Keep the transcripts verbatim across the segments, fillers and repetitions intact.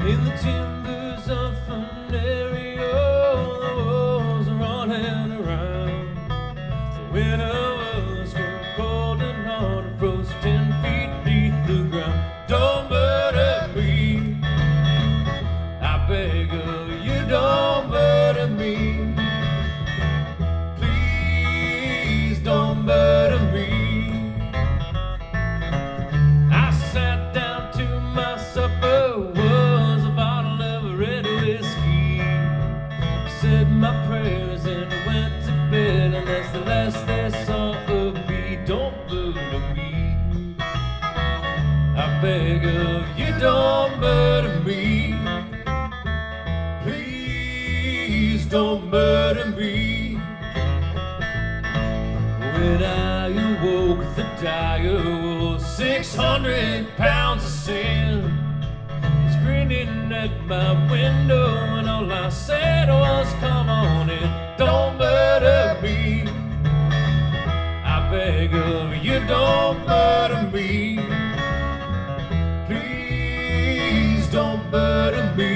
In the timbers of Funario, the wolves are running around. The winter was so cold and hard, it froze ten feet beneath the ground. Don't murder me, I beg of you, don't murder me. Please don't murder me. I sat down to my supper, was a bottle of red whiskey. Said my prayers and went to bed, and that's the last they saw of me. Don't murder me, I beg of you, don't murder me. Please don't murder me. When I awoke, the dire was six hundred pounds of sin, was grinning at my window, and all I said was, come on in, don't murder me. I beg of you, don't murder me. Please don't murder me.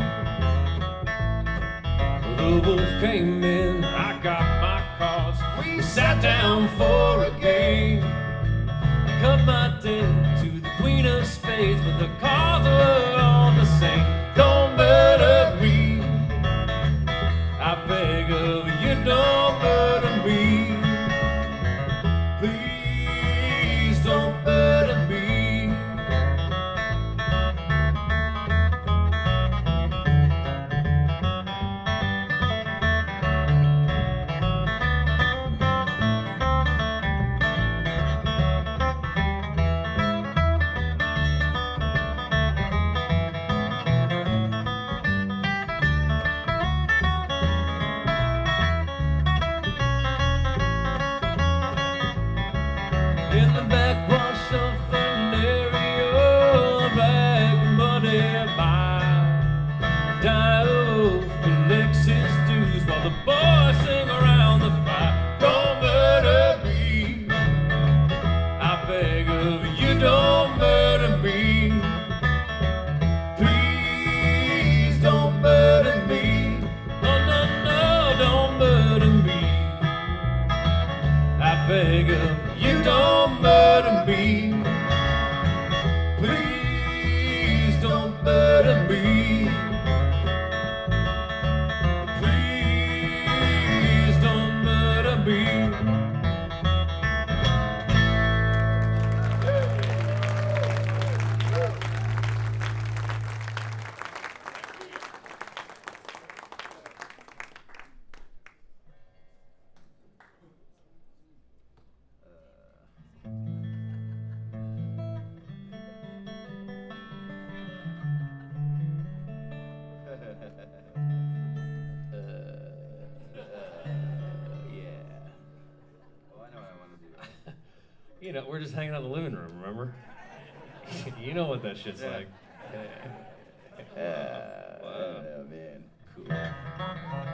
The wolf came in, I got my cards, we sat down for a game. I cut my debt to the queen of spades, but the cards were all the same. Don't murder me, I beg of you, don't murder me. Please don't murder me. In the backwash of Funario, a black muddy mile, a dire wolf collects his dues while the boys sing around the fire. Don't murder me, I beg of you, don't murder me. Please don't murder me. No, no, no, don't murder me. I beg of you, don't murder me. Please don't murder me. Please don't murder me. You know, we're just hanging out in the living room, remember? You know what that shit's Yeah. like. Yeah, Wow. yeah, man. Cool.